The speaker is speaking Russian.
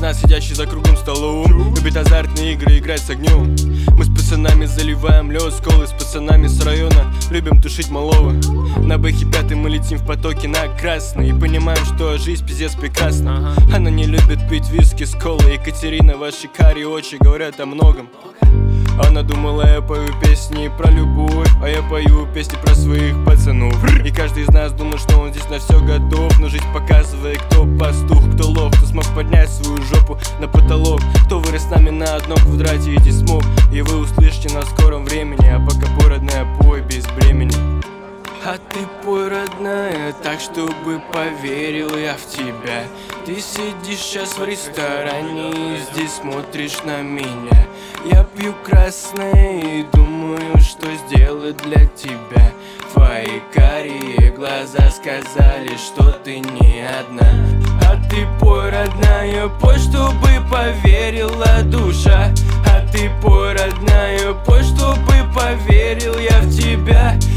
нас, сидящий за круглым столом, любит азартные игры, играть с огнем. Мы с пацанами заливаем лед, с колы с пацанами с района любим тушить малого. На бэхе 5 мы летим в потоке на красный и понимаем, что жизнь пиздец прекрасна. Она не любит пить виски с колой. Екатерина, ваши карие очи говорят о многом. Она думала, я пою песни про любовь, а я пою песни про своих пацанов. И каждый из нас думает, что он здесь на все готов, но жизнь показывает, кто пастух, кто лох, кто смог поднять свою жопу на потолок, кто вырос с нами на одном квадрате и здесь смог. И вы услышите на скором времени, а пока пой, родная, пой без бремени. А ты пой, родная, так, чтобы поверил я в тебя. Ты сидишь сейчас в ресторане и здесь смотришь на меня. Я пью красное и думаю, что сделать для тебя. Твои карие глаза сказали, что ты не одна. А ты пой, родная, пой, чтобы поверила душа. А ты пой, родная, пой, чтобы поверил я в тебя.